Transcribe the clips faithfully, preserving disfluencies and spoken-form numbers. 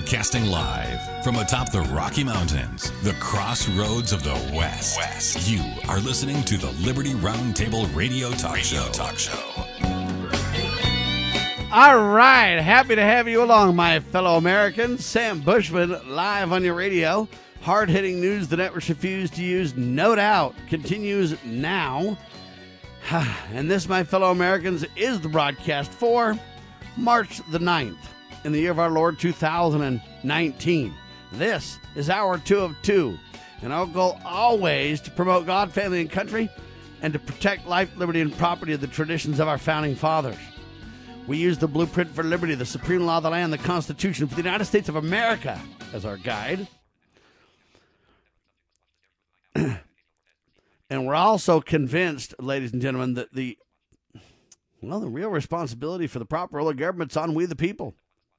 Broadcasting live from atop the Rocky Mountains, the crossroads of the West. West. You are listening to the Liberty Roundtable Radio Talk Radio Show. Talk Show. All right, happy to have you along, my fellow Americans. Sam Bushman, live on your radio. Hard-hitting news the networks refuse to use, no doubt, continues now. And this, my fellow Americans, is the broadcast for March the ninth in the year of our Lord two thousand nineteen. This is hour two of two, and our goal always to promote God, family, and country, and to protect life, liberty, and property of the traditions of our founding fathers. We use the blueprint for liberty, the supreme law of the land, the Constitution for the United States of America as our guide. And we're also convinced, ladies and gentlemen, that the, well, the real responsibility for the proper role of government's on we the people.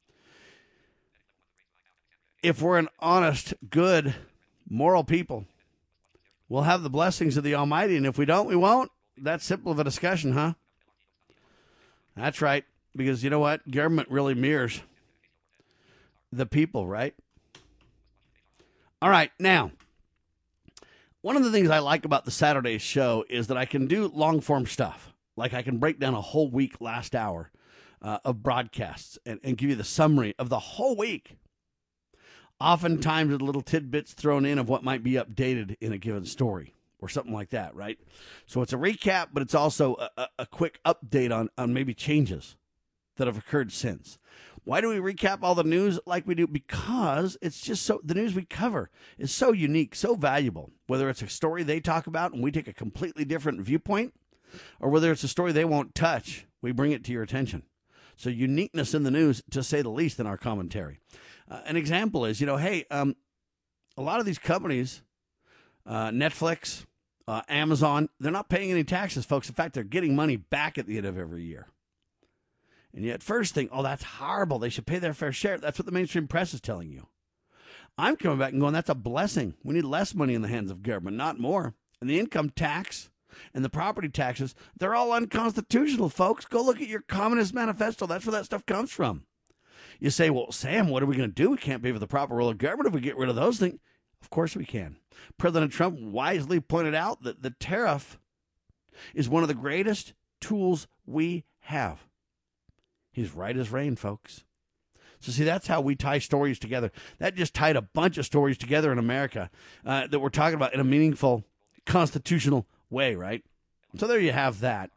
If we're an honest, good, moral people, we'll have the blessings of the Almighty, and if we don't, we won't. That's simple of a discussion, huh? That's right, because you know what? Government really mirrors the people, right? All right, now, one of the things I like about the Saturday show is that I can do long-form stuff. Like I can break down a whole week last hour uh, of broadcasts and, and give you the summary of the whole week. Oftentimes with little tidbits thrown in of what might be updated in a given story or something like that, right? So it's a recap, but it's also a, a, a quick update on, on maybe changes that have occurred since. Why do we recap all the news like we do? Because it's just so, the news we cover is so unique, so valuable. Whether it's a story they talk about and we take a completely different viewpoint, or whether it's a story they won't touch, we bring it to your attention. So uniqueness in the news, to say the least, in our commentary. Uh, an example is, you know, hey, um, a lot of these companies, uh, Netflix, uh, Amazon, they're not paying any taxes, folks. In fact, they're getting money back at the end of every year. And you at first think, oh, that's horrible. They should pay their fair share. That's what the mainstream press is telling you. I'm coming back and going, that's a blessing. We need less money in the hands of government, not more. And the income tax and the property taxes, they're all unconstitutional, folks. Go look at your Communist Manifesto. That's where that stuff comes from. You say, well, Sam, what are we going to do? We can't pay for the proper role of government if we get rid of those things. Of course we can. President Trump wisely pointed out that the tariff is one of the greatest tools we have. He's right as rain, folks. So, see, that's how we tie stories together. That just tied a bunch of stories together in America uh, that we're talking about in a meaningful, constitutional way, right? So there you have that.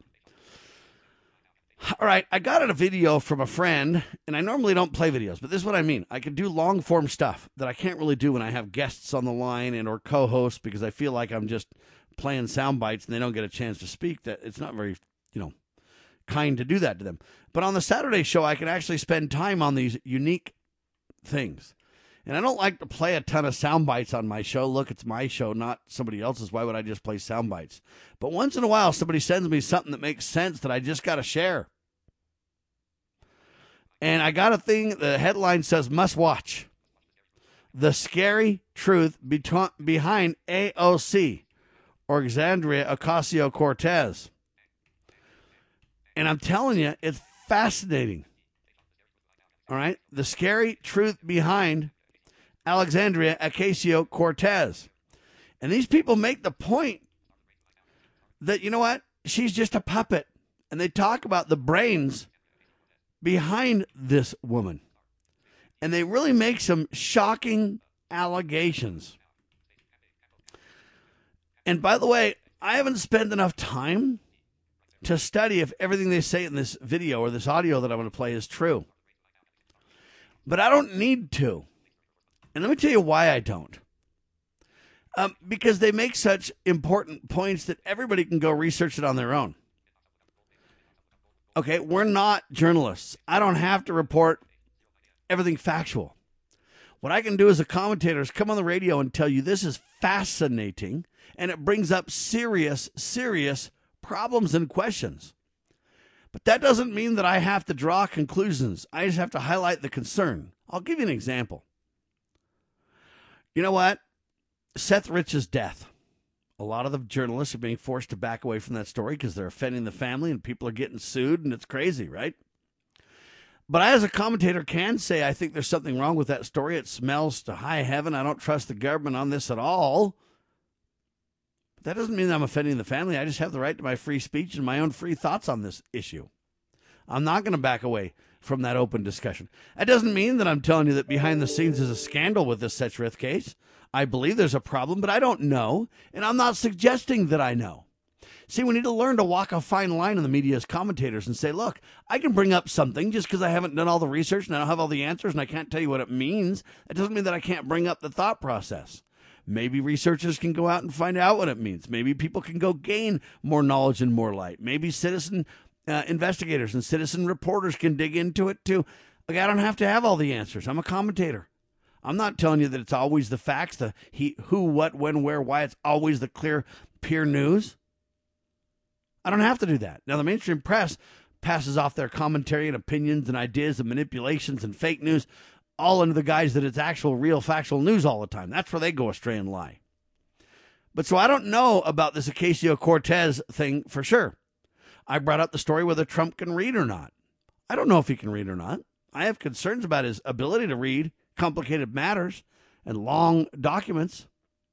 All right, I got a video from a friend, and I normally don't play videos, but this is what I mean. I can do long-form stuff that I can't really do when I have guests on the line and or co-hosts because I feel like I'm just playing sound bites and they don't get a chance to speak. That it's not very, you know, kind to do that to them. But on the Saturday show, I can actually spend time on these unique things. And I don't like to play a ton of sound bites on my show. Look, it's my show, not somebody else's. Why would I just play sound bites? But once in a while, somebody sends me something that makes sense that I just got to share. And I got a thing, the headline says, must watch. The scary truth be- behind A O C, Alexandria Ocasio-Cortez. And I'm telling you, it's fascinating. All right? The scary truth behind Alexandria Ocasio-Cortez. And these people make the point that, you know what? She's just a puppet. And they talk about the brains behind this woman. And they really make some shocking allegations. And by the way, I haven't spent enough time to study if everything they say in this video or this audio that I'm going to play is true. But I don't need to. And let me tell you why I don't. Um, because they make such important points that everybody can go research it on their own. Okay, we're not journalists. I don't have to report everything factual. What I can do as a commentator is come on the radio and tell you this is fascinating, and it brings up serious, serious problems and questions. But that doesn't mean that I have to draw conclusions. I just have to highlight the concern. I'll give you an example. You know what? Seth Rich's death. A lot of the journalists are being forced to back away from that story because they're offending the family and people are getting sued and it's crazy, right? But I, as a commentator, can say I think there's something wrong with that story. It smells to high heaven. I don't trust the government on this at all. But that doesn't mean I'm offending the family. I just have the right to my free speech and my own free thoughts on this issue. I'm not going to back away from that open discussion. That doesn't mean that I'm telling you that behind the scenes is a scandal with this Setchriff case. I believe there's a problem, but I don't know, and I'm not suggesting that I know. See, we need to learn to walk a fine line in the media as commentators and say, look, I can bring up something just because I haven't done all the research and I don't have all the answers and I can't tell you what it means. It doesn't mean that I can't bring up the thought process. Maybe researchers can go out and find out what it means. Maybe people can go gain more knowledge and more light. Maybe citizen uh, investigators and citizen reporters can dig into it too. Like, I don't have to have all the answers. I'm a commentator. I'm not telling you that it's always the facts, the he, who, what, when, where, why. It's always the clear, pure news. I don't have to do that. Now, the mainstream press passes off their commentary and opinions and ideas and manipulations and fake news all under the guise that it's actual, real, factual news all the time. That's where they go astray and lie. But so I don't know about this Ocasio-Cortez thing for sure. I brought up the story whether Trump can read or not. I don't know if he can read or not. I have concerns about his ability to read complicated matters and long documents.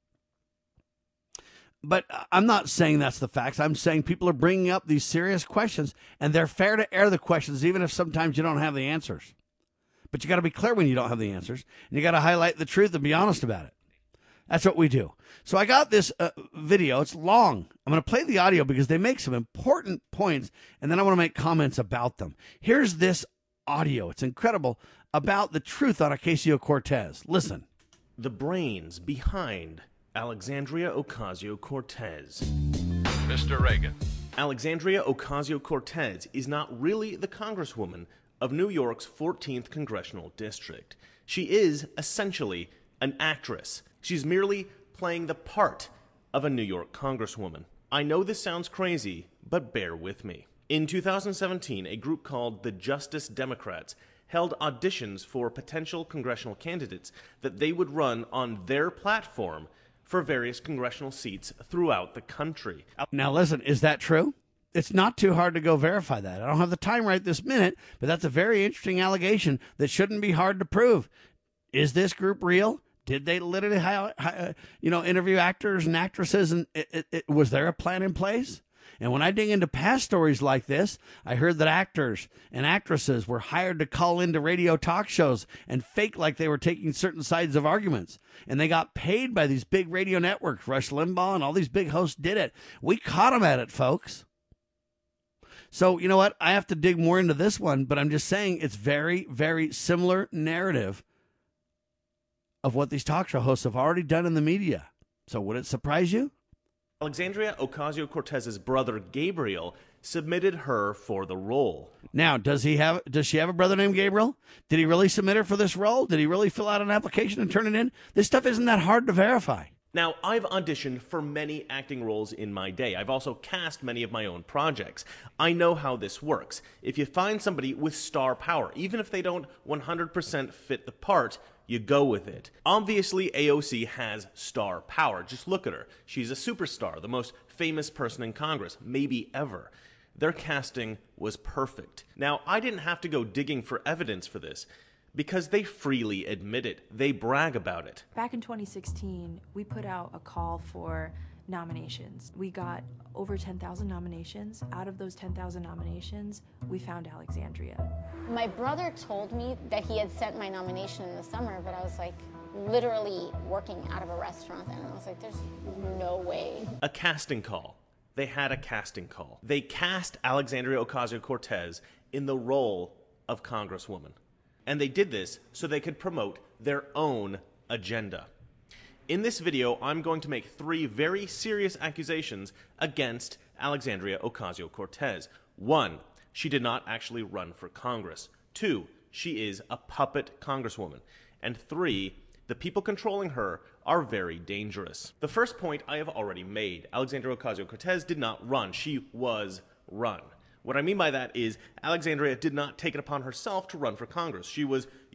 But I'm not saying that's the facts. I'm saying people are bringing up these serious questions, and they're fair to air the questions, even if sometimes you don't have the answers. But you got to be clear when you don't have the answers, and you got to highlight the truth and be honest about it. That's what we do. So I got this uh, video. It's long. I'm going to play the audio because they make some important points, and then I want to make comments about them. Here's this audio. It's incredible about the truth on Ocasio-Cortez. Listen. The brains behind Alexandria Ocasio-Cortez. Mister Reagan. Alexandria Ocasio-Cortez is not really the Congresswoman of New York's fourteenth Congressional District. She is essentially an actress. She's merely playing the part of a New York Congresswoman. I know this sounds crazy, but bear with me. In two thousand seventeen, a group called the Justice Democrats held auditions for potential congressional candidates that they would run on their platform for various congressional seats throughout the country. Now listen, is that true? It's not too hard to go verify that. I don't have the time right this minute, but that's a very interesting allegation that shouldn't be hard to prove. Is this group real? Did they literally, you know, interview actors and actresses? And it, it, it, was there a plan in place? And when I dig into past stories like this, I heard that actors and actresses were hired to call into radio talk shows and fake like they were taking certain sides of arguments. And they got paid by these big radio networks. Rush Limbaugh and all these big hosts did it. We caught them at it, folks. So, you know what? I have to dig more into this one, but I'm just saying it's very, very similar narrative of what these talk show hosts have already done in the media. So would it surprise you? Alexandria Ocasio-Cortez's brother Gabriel submitted her for the role. Now, does he have? Does she have a brother named Gabriel? Did he really submit her for this role? Did he really fill out an application and turn it in? This stuff isn't that hard to verify. Now, I've auditioned for many acting roles in my day. I've also cast many of my own projects. I know how this works. If you find somebody with star power, even if they don't one hundred percent fit the part, you go with it. Obviously, A O C has star power. Just look at her. She's a superstar, the most famous person in Congress, maybe ever. Their casting was perfect. Now, I didn't have to go digging for evidence for this, because they freely admit it. They brag about it. Back in twenty sixteen, we put out a call for nominations. We got over ten thousand nominations. Out of those ten thousand nominations, we found Alexandria. My brother told me that he had sent my nomination in the summer, but I was like literally working out of a restaurant, and I was like, there's no way. A casting call. They had a casting call. They cast Alexandria Ocasio-Cortez in the role of Congresswoman. And they did this so they could promote their own agenda. In this video, I'm going to make three very serious accusations against Alexandria Ocasio-Cortez. One, she did not actually run for Congress. Two, she is a puppet congresswoman. And three, the people controlling her are very dangerous. The first point I have already made. Alexandria Ocasio-Cortez did not run. She was run. What I mean by that is Alexandria did not take it upon herself to run for Congress. She was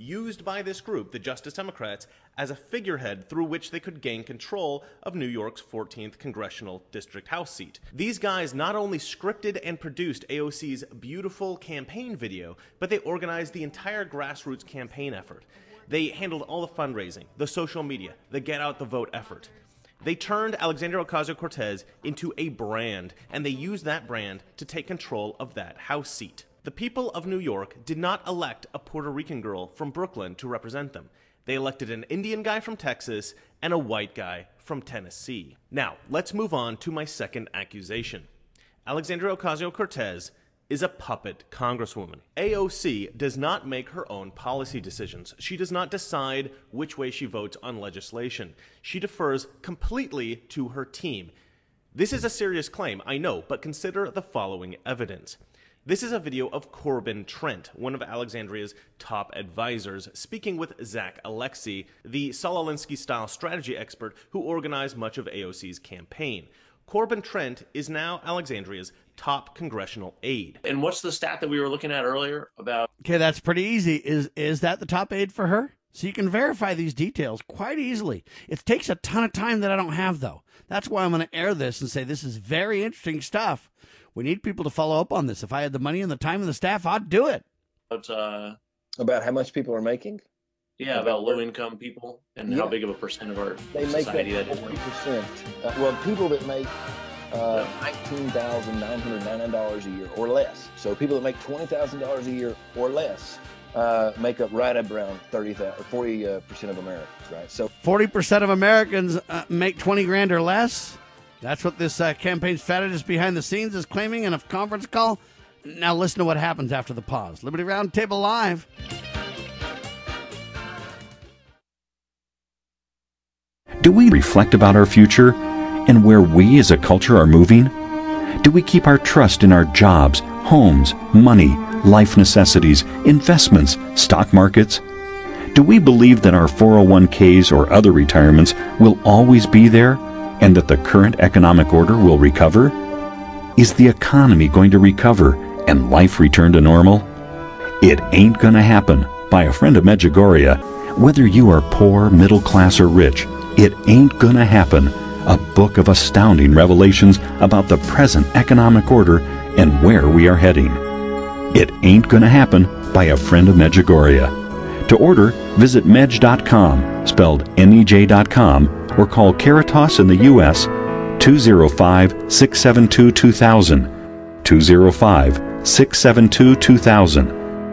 used by this group, the Justice Democrats, as a figurehead through which they could gain control of New York's fourteenth Congressional District House seat. These guys not only scripted and produced A O C's beautiful campaign video, but they organized the entire grassroots campaign effort. They handled all the fundraising, the social media, the get out the vote effort. They turned Alexandria Ocasio-Cortez into a brand, and they used that brand to take control of that House seat. The people of New York did not elect a Puerto Rican girl from Brooklyn to represent them. They elected an Indian guy from Texas and a white guy from Tennessee. Now, let's move on to my second accusation. Alexandria Ocasio-Cortez is a puppet congresswoman. A O C does not make her own policy decisions. She does not decide which way she votes on legislation. She defers completely to her team. This is a serious claim, I know, but consider the following evidence. This is a video of Corbin Trent, one of Alexandria's top advisors, speaking with Zach Alexi, the Saul Alinsky-style strategy expert who organized much of A O C's campaign. Corbin Trent is now Alexandria's top congressional aide. And what's the stat that we were looking at earlier about? Okay, that's pretty easy. Is is that the top aide for her? So you can verify these details quite easily. It takes a ton of time that I don't have, though. That's why I'm going to air this and say this is very interesting stuff. We need people to follow up on this. If I had the money and the time and the staff, I'd do it. But, uh, about how much people are making? Yeah, about low-income people and yeah. how big of a percent of our they society make that forty percent. Uh, well, people that make uh, nineteen thousand nine hundred ninety-nine dollars a year or less. So people that make twenty thousand dollars a year or less uh, make up right up around thirty thousand or forty percent of Americans, right? So forty percent of Americans uh, make twenty grand or less. That's what this uh, campaign strategist behind the scenes is claiming in a conference call. Now listen to what happens after the pause. Liberty Roundtable Live. Do we reflect about our future and where we as a culture are moving? Do we keep our trust in our jobs, homes, money, life necessities, investments, stock markets? Do we believe that our four oh one k's or other retirements will always be there and that the current economic order will recover? Is the economy going to recover and life return to normal? It ain't gonna happen, by a friend of Medjugorje. Whether you are poor, middle class, or rich, it ain't gonna happen. A book of astounding revelations about the present economic order and where we are heading. It ain't gonna happen, by a friend of Medjugorje. To order, visit medj dot com, spelled M E J dot com, or call Caritas in the U S two oh five, six seven two, two thousand, two oh five, six seven two, two thousand.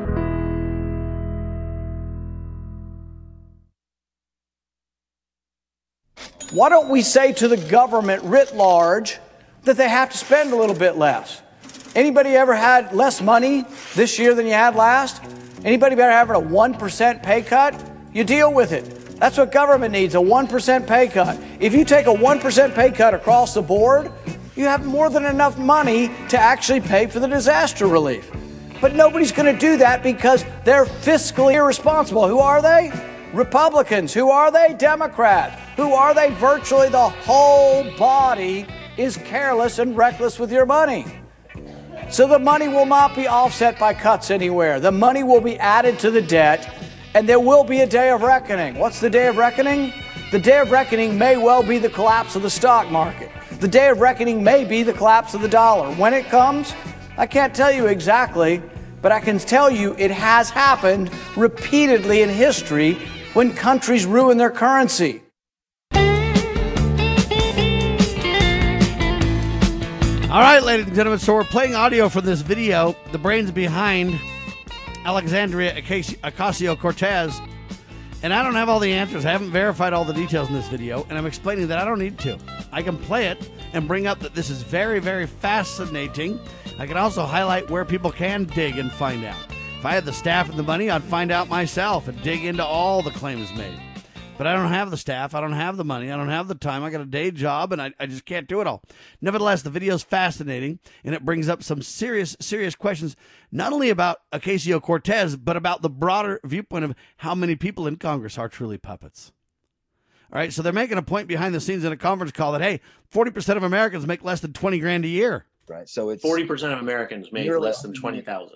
Why don't we say to the government writ large that they have to spend a little bit less? Anybody ever had less money this year than you had last? Anybody ever having a one percent pay cut? You deal with it. That's what government needs, a one percent pay cut. If you take a one percent pay cut across the board, you have more than enough money to actually pay for the disaster relief. But nobody's going to do that because they're fiscally irresponsible. Who are they? Republicans. Who are they? Democrats. Who are they? Virtually the whole body is careless and reckless with your money. So the money will not be offset by cuts anywhere. The money will be added to the debt, and there will be a day of reckoning. What's the day of reckoning? The day of reckoning may well be the collapse of the stock market. The day of reckoning may be the collapse of the dollar. When it comes, I can't tell you exactly, but I can tell you it has happened repeatedly in history when countries ruin their currency. All right, ladies and gentlemen, so we're playing audio from this video, the brains behind Alexandria Ocasio-Cortez, and I don't have all the answers. I haven't verified all the details in this video, and I'm explaining that I don't need to. I can play it and bring up that this is very, very fascinating. I can also highlight where people can dig and find out. If I had the staff and the money, I'd find out myself and dig into all the claims made. But I don't have the staff, I don't have the money, I don't have the time, I got a day job, and I, I just can't do it all. Nevertheless, the video is fascinating, and it brings up some serious, serious questions, not only about Ocasio-Cortez, but about the broader viewpoint of how many people in Congress are truly puppets. All right, so they're making a point behind the scenes in a conference call that, hey, forty percent of Americans make less than twenty grand a year. Right, so it's forty percent of Americans make less than twenty thousand.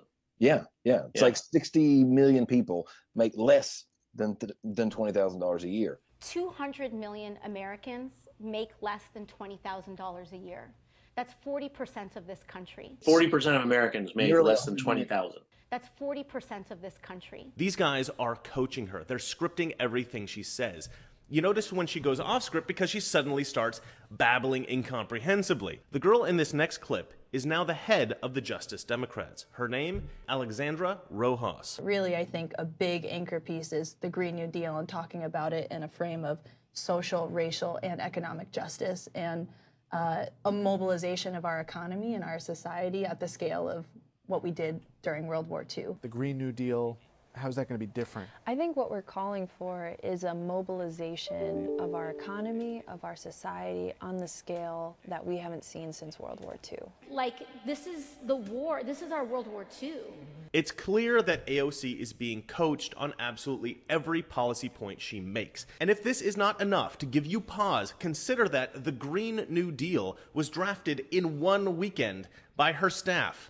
Yeah, yeah. It's Yeah. like sixty million people make less than th- than twenty thousand dollars a year. two hundred million Americans make less than twenty thousand dollars a year. That's forty percent of this country. forty percent of Americans make Nearly less than twenty thousand. That's forty percent of this country. These guys are coaching her. They're scripting everything she says. You notice when she goes off script because she suddenly starts babbling incomprehensibly. The girl in this next clip is now the head of the Justice Democrats. Her name, Alexandra Rojas. Really, I think a big anchor piece is the Green New Deal and talking about it in a frame of social, racial, and economic justice and uh, a mobilization of our economy and our society at the scale of what we did during World War Two. The Green New Deal, how's that going to be different? I think what we're calling for is a mobilization of our economy, of our society on the scale that we haven't seen since World War Two. Like, this is the war. This is our World War Two. It's clear that A O C is being coached on absolutely every policy point she makes. And if this is not enough to give you pause, consider that the Green New Deal was drafted in one weekend by her staff.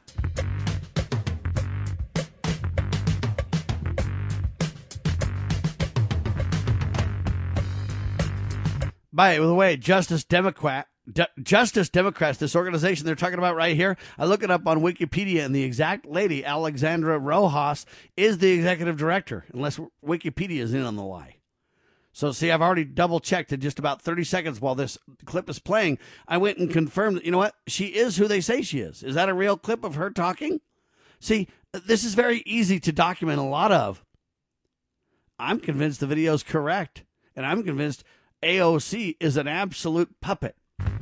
By the way, Justice Democrat, D- Justice Democrats, this organization they're talking about right here, I look it up on Wikipedia, and the exact lady, Alexandra Rojas, is the executive director, unless Wikipedia is in on the lie. So, see, I've already double-checked in just about thirty seconds while this clip is playing. I went and confirmed that, you know what, she is who they say she is. Is that a real clip of her talking? See, this is very easy to document a lot of. I'm convinced the video is correct, and I'm convinced A O C is an absolute puppet.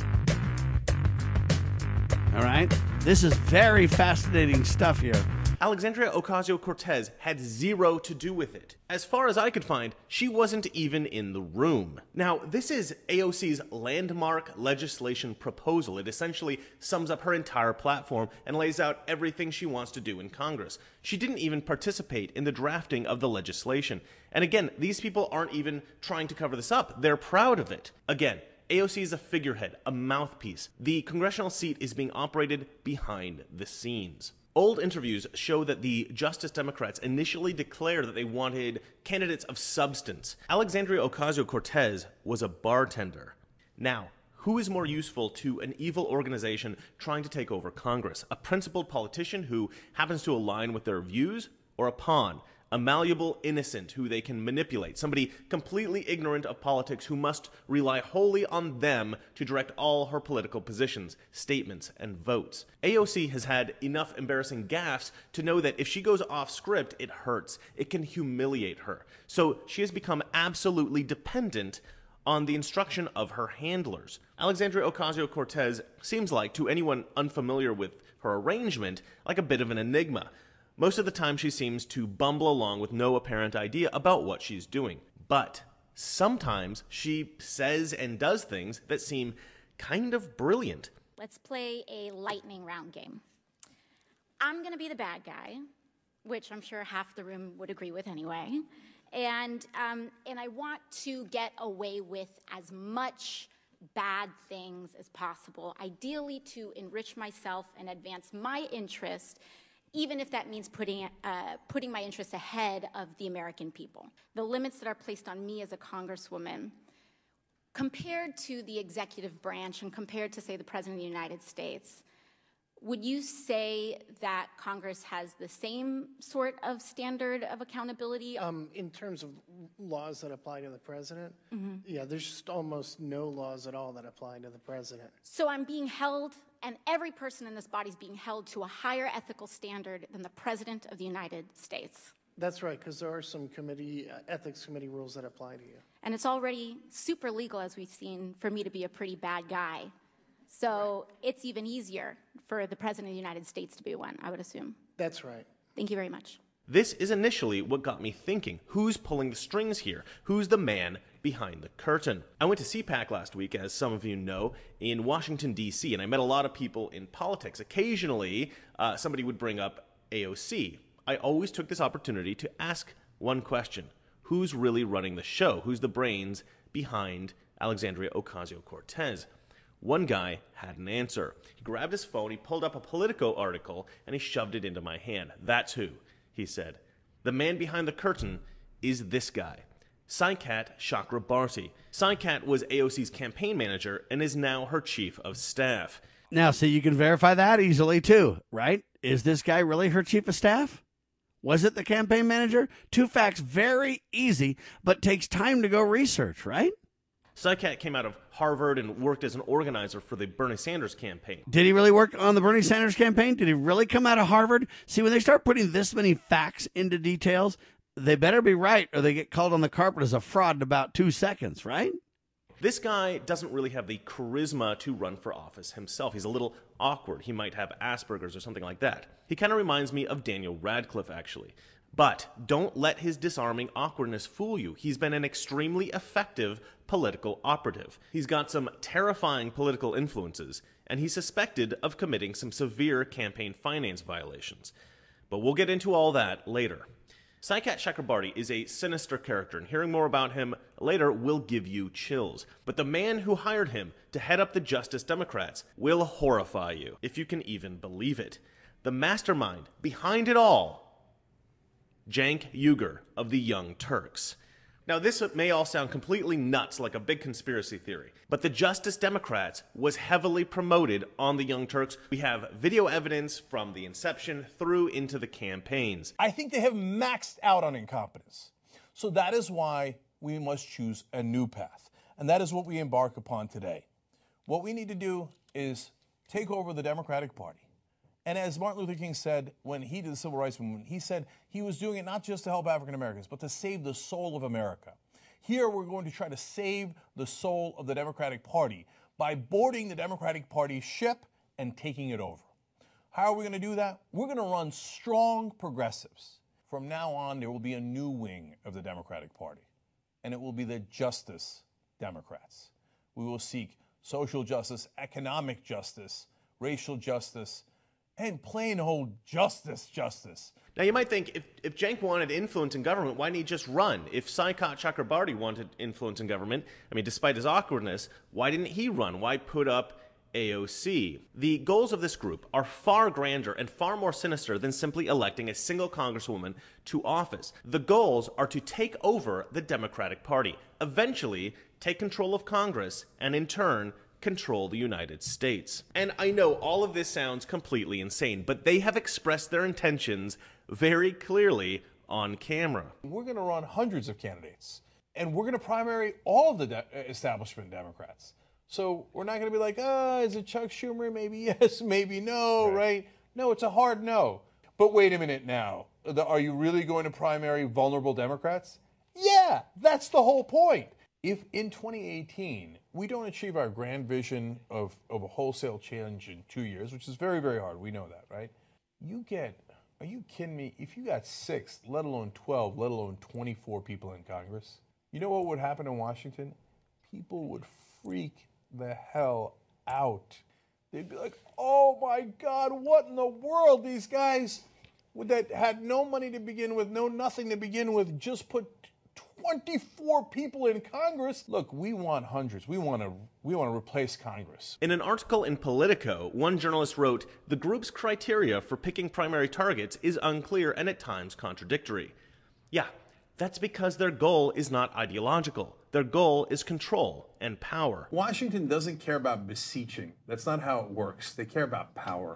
All right? This is very fascinating stuff here. Alexandria Ocasio-Cortez had zero to do with it. As far as I could find, she wasn't even in the room. Now, this is A O C's landmark legislation proposal. It essentially sums up her entire platform and lays out everything she wants to do in Congress. She didn't even participate in the drafting of the legislation. And again, these people aren't even trying to cover this up. They're proud of it. Again, A O C is a figurehead, a mouthpiece. The congressional seat is being operated behind the scenes. Old interviews show that the Justice Democrats initially declared that they wanted candidates of substance. Alexandria Ocasio-Cortez was a bartender. Now, who is more useful to an evil organization trying to take over Congress? A principled politician who happens to align with their views, or a pawn? A malleable innocent who they can manipulate, somebody completely ignorant of politics who must rely wholly on them to direct all her political positions, statements, and votes. A O C has had enough embarrassing gaffes to know that if she goes off script, it hurts. It can humiliate her. So she has become absolutely dependent on the instruction of her handlers. Alexandria Ocasio-Cortez seems like, to anyone unfamiliar with her arrangement, like a bit of an enigma. Most of the time she seems to bumble along with no apparent idea about what she's doing. But sometimes she says and does things that seem kind of brilliant. Let's play a lightning round game. I'm going to be the bad guy, which I'm sure half the room would agree with anyway. And, um, and I want to get away with as much bad things as possible, ideally to enrich myself and advance my interest, even if that means putting, uh, putting my interests ahead of the American people. The limits that are placed on me as a congresswoman, compared to the executive branch and compared to, say, the President of the United States, would you say that Congress has the same sort of standard of accountability? Um, in terms of laws that apply to the president, mm-hmm. yeah, there's just almost no laws at all that apply to the president. So I'm being held, and every person in this body is being held to a higher ethical standard than the President of the United States. That's right, because there are some committee, uh, ethics committee rules that apply to you. And it's already super legal, as we've seen, for me to be a pretty bad guy. So right. It's even easier for the President of the United States to be one, I would assume. That's right. Thank you very much. This is initially what got me thinking. Who's pulling the strings here? Who's the man behind the curtain? I went to C PAC last week, as some of you know, in Washington, D C, and I met a lot of people in politics. Occasionally, uh, somebody would bring up A O C. I always took this opportunity to ask one question. Who's really running the show? Who's the brains behind Alexandria Ocasio-Cortez? One guy had an answer. He grabbed his phone, he pulled up a Politico article, and he shoved it into my hand. That's who, he said. The man behind the curtain is this guy, Saikat Chakrabarti. Saikat was A O C's campaign manager and is now her chief of staff. Now, so you can verify that easily, too, right? Is this guy really her chief of staff? Was it the campaign manager? Two facts, very easy, but takes time to go research, right? Saikat came out of Harvard and worked as an organizer for the Bernie Sanders campaign. Did he really work on the Bernie Sanders campaign? Did he really come out of Harvard? See, when they start putting this many facts into details, they better be right or they get called on the carpet as a fraud in about two seconds, right? This guy doesn't really have the charisma to run for office himself. He's a little awkward. He might have Asperger's or something like that. He kind of reminds me of Daniel Radcliffe, actually. But don't let his disarming awkwardness fool you. He's been an extremely effective political operative. He's got some terrifying political influences, and he's suspected of committing some severe campaign finance violations. But we'll get into all that later. Saikat Chakrabarti is a sinister character, and hearing more about him later will give you chills. But the man who hired him to head up the Justice Democrats will horrify you, if you can even believe it. The mastermind behind it all, Cenk Uygur of the Young Turks. Now, this may all sound completely nuts, like a big conspiracy theory, but the Justice Democrats was heavily promoted on the Young Turks. We have video evidence from the inception through into the campaigns. I think they have maxed out on incompetence. So that is why we must choose a new path. And that is what we embark upon today. What we need to do is take over the Democratic Party. And as Martin Luther King said when he did the Civil Rights Movement, he said he was doing it not just to help African Americans, but to save the soul of America. Here we're going to try to save the soul of the Democratic Party by boarding the Democratic Party ship and taking it over. How are we going to do that? We're going to run strong progressives. From now on, there will be a new wing of the Democratic Party, and it will be the Justice Democrats. We will seek social justice, economic justice, racial justice, and plain old justice, justice. Now, you might think, if, if Cenk wanted influence in government, why didn't he just run? If Saikat Chakrabarti wanted influence in government, I mean, despite his awkwardness, why didn't he run? Why put up A O C? The goals of this group are far grander and far more sinister than simply electing a single congresswoman to office. The goals are to take over the Democratic Party, eventually take control of Congress, and in turn, control the United States. And I know all of this sounds completely insane, but they have expressed their intentions very clearly on camera. We're going to run hundreds of candidates, and we're going to primary all of the de- establishment Democrats. So we're not going to be like, ah, oh, is it Chuck Schumer? Maybe yes, maybe no, right? right? No, it's a hard no. But wait a minute now. Are you really going to primary vulnerable Democrats? Yeah, that's the whole point. If in twenty eighteen we don't achieve our grand vision of, of a wholesale change in two years, which is very, very hard, we know that, right? You get, are you kidding me? If you got six, let alone twelve, let alone twenty-four people in Congress, you know what would happen in Washington? People would freak the hell out. They'd be like, oh my God, what in the world? These guys that had no money to begin with, no nothing to begin with, just put twenty-four people in Congress. Look, we want hundreds. We want to we want to replace Congress. In an article in Politico, one journalist wrote, the group's criteria for picking primary targets is unclear and at times contradictory. Yeah, that's because their goal is not ideological. Their goal is control and power. Washington doesn't care about beseeching. That's not how it works. They care about power.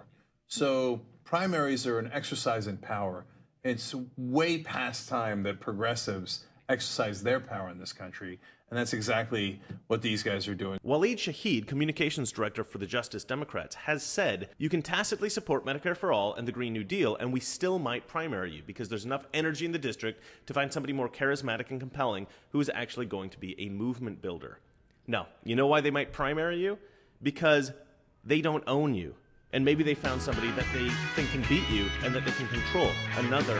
So primaries are an exercise in power. It's way past time that progressives exercise their power in this country, and that's exactly what these guys are doing. Waleed Shahid, communications director for the Justice Democrats, has said you can tacitly support Medicare for All and the Green New Deal, and we still might primary you because there's enough energy in the district to find somebody more charismatic and compelling who is actually going to be a movement builder. No, you know why they might primary you? Because they don't own you. And maybe they found somebody that they think can beat you and that they can control. Another.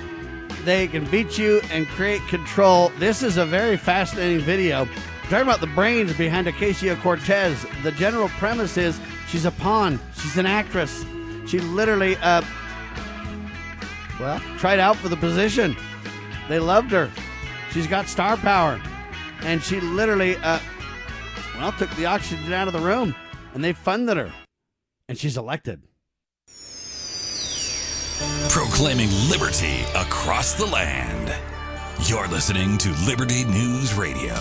They can beat you and create control. This is a very fascinating video. We're talking about the brains behind Ocasio-Cortez. The general premise is she's a pawn. She's an actress. She literally, uh, well, tried out for the position. They loved her. She's got star power. And she literally, uh, well, took the oxygen out of the room. And they funded her. And she's elected. Proclaiming liberty across the land. You're listening to Liberty News Radio.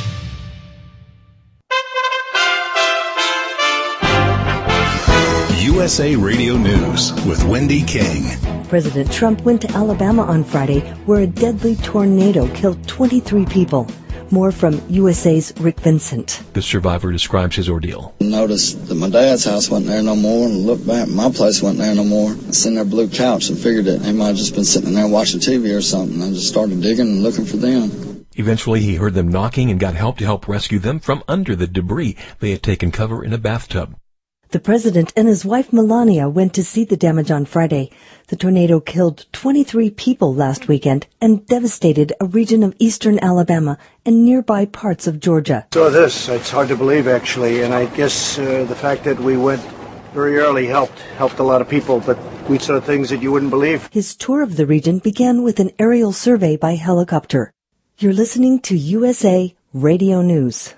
U S A Radio News with Wendy King. President Trump went to Alabama on Friday, where a deadly tornado killed twenty-three people. More from U S A's Rick Vincent. The survivor describes his ordeal. Noticed that my dad's house wasn't there no more, and looked back, my place wasn't there no more. I seen their blue couch and figured that they might have just been sitting there watching T V or something. I just started digging and looking for them. Eventually, he heard them knocking and got help to help rescue them from under the debris. They had taken cover in a bathtub. The president and his wife Melania went to see the damage on Friday. The tornado killed twenty-three people last weekend and devastated a region of eastern Alabama and nearby parts of Georgia. So this, it's hard to believe actually, and I guess uh, the fact that we went very early helped, helped a lot of people, but we saw things that you wouldn't believe. His tour of the region began with an aerial survey by helicopter. You're listening to U S A Radio News.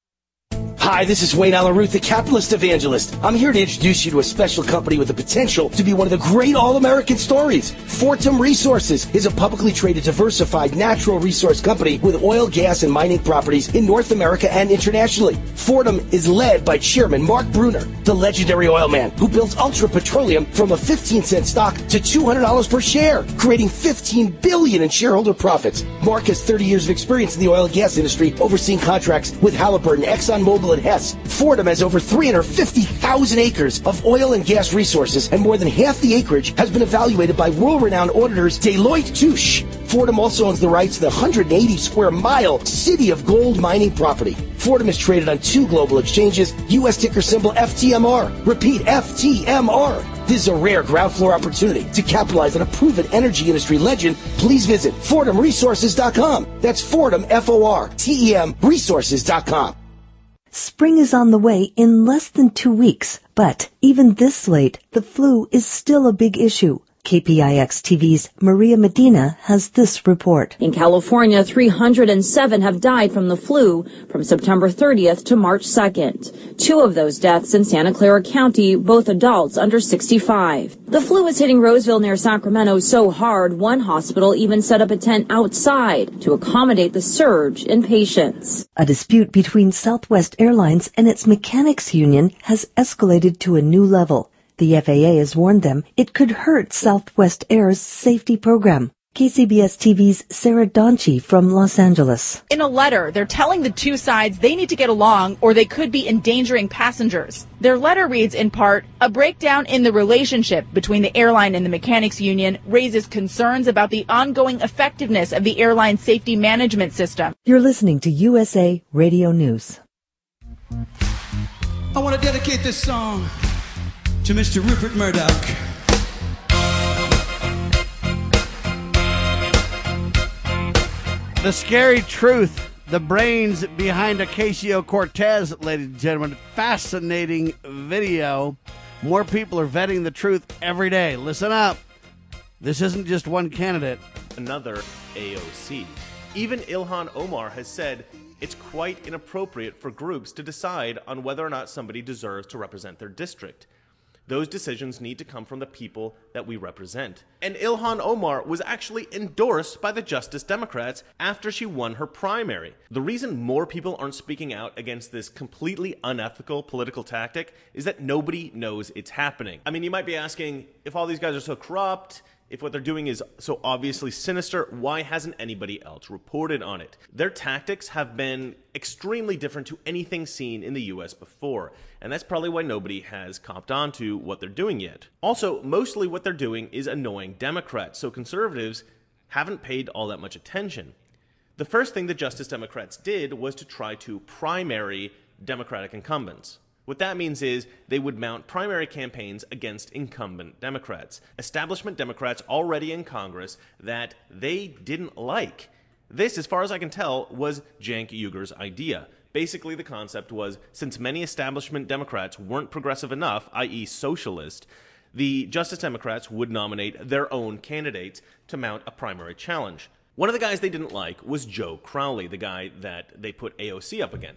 Hi, this is Wayne Alaruth, the capitalist evangelist. I'm here to introduce you to a special company with the potential to be one of the great all-American stories. Fortum Resources is a publicly traded, diversified natural resource company with oil, gas, and mining properties in North America and internationally. Fortum is led by Chairman Mark Bruner, the legendary oil man who built Ultra Petroleum from a fifteen cent stock to two hundred dollars per share, creating fifteen billion dollars in shareholder profits. Mark has thirty years of experience in the oil and gas industry, overseeing contracts with Halliburton, ExxonMobil, and Hess. Fortum has over three hundred fifty thousand acres of oil and gas resources, and more than half the acreage has been evaluated by world-renowned auditors Deloitte Touche. Fortum also owns the rights to the one hundred eighty square mile City of Gold mining property. Fortum is traded on two global exchanges, U S ticker symbol F T M R. Repeat, F T M R. This is a rare ground floor opportunity to capitalize on a proven energy industry legend. Please visit Fortum Resources dot com. That's Fortum, F O R T E M, Resources dot com. Spring is on the way in less than two weeks, but even this late, the flu is still a big issue. K P I X T V's Maria Medina has this report. In California, three hundred seven have died from the flu from September thirtieth to March second. Two of those deaths in Santa Clara County, both adults under sixty-five. The flu is hitting Roseville near Sacramento so hard, one hospital even set up a tent outside to accommodate the surge in patients. A dispute between Southwest Airlines and its mechanics union has escalated to a new level. The F A A has warned them it could hurt Southwest Air's safety program. K C B S T V's Sarah Donchi from Los Angeles. In a letter, they're telling the two sides they need to get along or they could be endangering passengers. Their letter reads in part, a breakdown in the relationship between the airline and the mechanics union raises concerns about the ongoing effectiveness of the airline safety management system. You're listening to U S A Radio News. I want to dedicate this song to Mister Rupert Murdoch. The scary truth, the brains behind Ocasio-Cortez, ladies and gentlemen. Fascinating video. More people are vetting the truth every day. Listen up. This isn't just one candidate. Another A O C. Even Ilhan Omar has said it's quite inappropriate for groups to decide on whether or not somebody deserves to represent their district. Those decisions need to come from the people that we represent. And Ilhan Omar was actually endorsed by the Justice Democrats after she won her primary. The reason more people aren't speaking out against this completely unethical political tactic is that nobody knows it's happening. I mean, you might be asking, if all these guys are so corrupt, if what they're doing is so obviously sinister, why hasn't anybody else reported on it? Their tactics have been extremely different to anything seen in the U S before, and that's probably why nobody has copped on to what they're doing yet. Also, mostly what they're doing is annoying Democrats, so conservatives haven't paid all that much attention. The first thing the Justice Democrats did was to try to primary Democratic incumbents. What that means is they would mount primary campaigns against incumbent Democrats, establishment Democrats already in Congress that they didn't like. This, as far as I can tell, was Cenk Uyghur's idea. Basically, the concept was, since many establishment Democrats weren't progressive enough, that is socialist, the Justice Democrats would nominate their own candidates to mount a primary challenge. One of the guys they didn't like was Joe Crowley, the guy that they put A O C up against.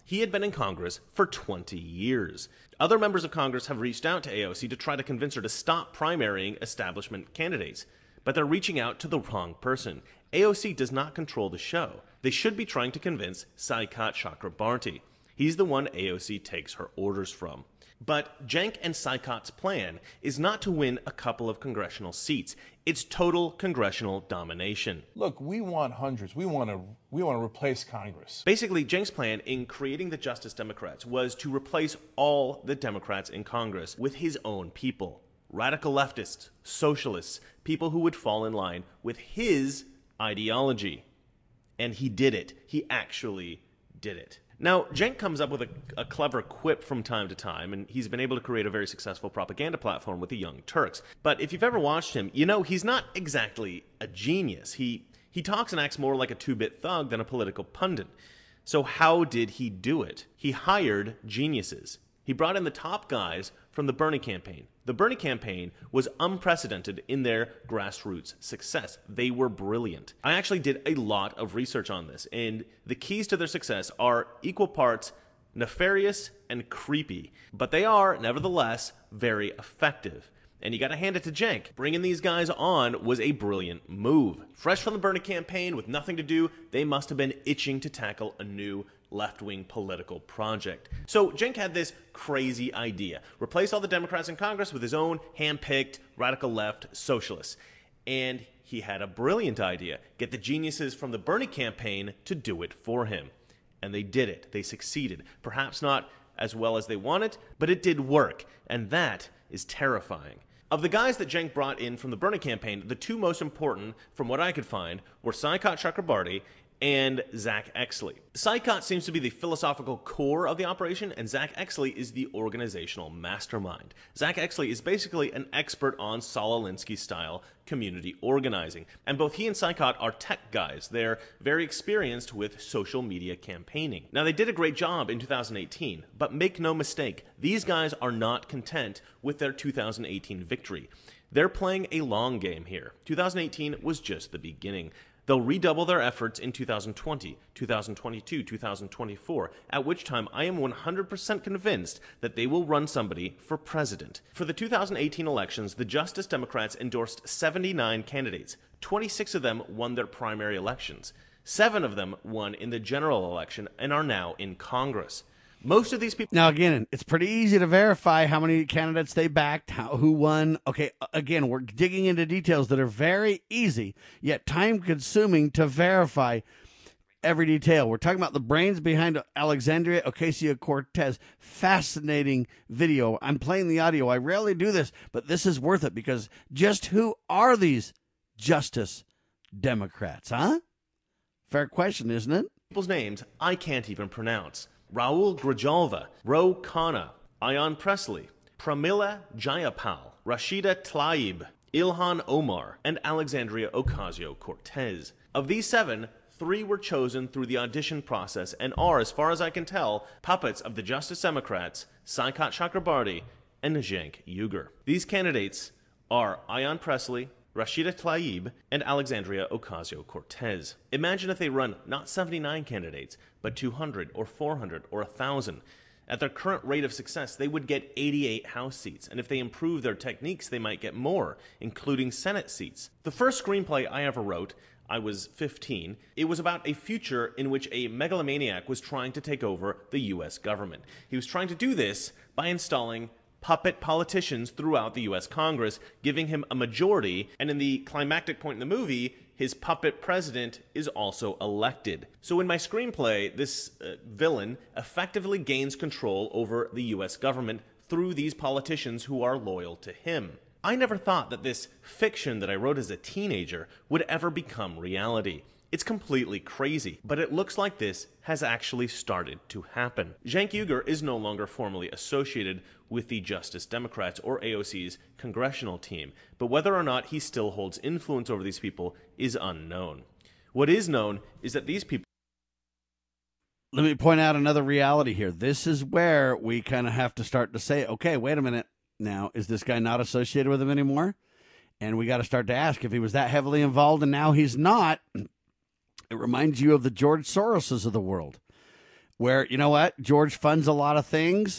He had been in Congress for twenty years. Other members of Congress have reached out to A O C to try to convince her to stop primarying establishment candidates, but they're reaching out to the wrong person. A O C does not control the show. They should be trying to convince Saikat Chakrabarti. He's the one A O C takes her orders from. But Cenk and Saikat's plan is not to win a couple of congressional seats. It's total congressional domination. Look, we want hundreds. We want to we want to replace Congress. Basically, Cenk's plan in creating the Justice Democrats was to replace all the Democrats in Congress with his own people. Radical leftists, socialists, people who would fall in line with his ideology. And he did it. He actually did it. Now, Cenk comes up with a, a clever quip from time to time, and he's been able to create a very successful propaganda platform with the Young Turks. But if you've ever watched him, you know he's not exactly a genius. He, he talks and acts more like a two-bit thug than a political pundit. So how did he do it? He hired geniuses. He brought in the top guys from the Bernie campaign. The Bernie campaign was unprecedented in their grassroots success. They were brilliant. I actually did a lot of research on this, and the keys to their success are equal parts nefarious and creepy, but they are, nevertheless, very effective. And you got to hand it to Cenk. Bringing these guys on was a brilliant move. Fresh from the Bernie campaign with nothing to do, they must have been itching to tackle a new left-wing political project. So Cenk had this crazy idea. Replace all the Democrats in Congress with his own hand-picked radical left socialists. And he had a brilliant idea. Get the geniuses from the Bernie campaign to do it for him. And they did it. They succeeded. Perhaps not as well as they wanted, but it did work. And that is terrifying. Of the guys that Cenk brought in from the Bernie campaign, the two most important, from what I could find, were Saikat Chakrabarti and Zach Exley. Saikat seems to be the philosophical core of the operation, and Zach Exley is the organizational mastermind. Zach Exley is basically an expert on Saul Alinsky-style community organizing, and both he and Saikat are tech guys. They're very experienced with social media campaigning. Now, they did a great job in two thousand eighteen, but make no mistake, these guys are not content with their two thousand eighteen victory. They're playing a long game here. two thousand eighteen was just the beginning. They'll redouble their efforts in two thousand twenty, two thousand twenty-two, two thousand twenty-four, at which time I am one hundred percent convinced that they will run somebody for president. For the two thousand eighteen elections, the Justice Democrats endorsed seventy-nine candidates. twenty-six of them won their primary elections. Seven of them won in the general election and are now in Congress. Most of these people... Now, again, it's pretty easy to verify how many candidates they backed, how, who won. Okay, again, we're digging into details that are very easy, yet time-consuming to verify every detail. We're talking about the brains behind Alexandria Ocasio-Cortez. Fascinating video. I'm playing the audio. I rarely do this, but this is worth it because just who are these Justice Democrats, huh? Fair question, isn't it? People's names I can't even pronounce. Raul Grijalva, Ro Khanna, Ayan Presley, Pramila Jayapal, Rashida Tlaib, Ilhan Omar, and Alexandria Ocasio-Cortez. Of these seven, three were chosen through the audition process and are, as far as I can tell, puppets of the Justice Democrats, Saikat Chakrabarti, and Cenk Uygur. These candidates are Ayan Presley, Rashida Tlaib, and Alexandria Ocasio-Cortez. Imagine if they run not seventy-nine candidates, but two hundred or four hundred or one thousand. At their current rate of success, they would get eighty-eight House seats, and if they improve their techniques, they might get more, including Senate seats. The first screenplay I ever wrote, I was fifteen, it was about a future in which a megalomaniac was trying to take over the U S government. He was trying to do this by installing puppet politicians throughout the U S Congress, giving him a majority, and in the climactic point in the movie, his puppet president is also elected. So in my screenplay, this uh, villain effectively gains control over the U S government through these politicians who are loyal to him. I never thought that this fiction that I wrote as a teenager would ever become reality. It's completely crazy, but it looks like this has actually started to happen. Cenk Uygur is no longer formally associated with the Justice Democrats or A O C's congressional team, but whether or not he still holds influence over these people is unknown. What is known is that these people... Let me point out another reality here. This is where we kind of have to start to say, okay, wait a minute. Now, is this guy not associated with him anymore? And we got to start to ask if he was that heavily involved and now he's not. It reminds you of the George Soroses of the world. where, you know what, George funds a lot of things,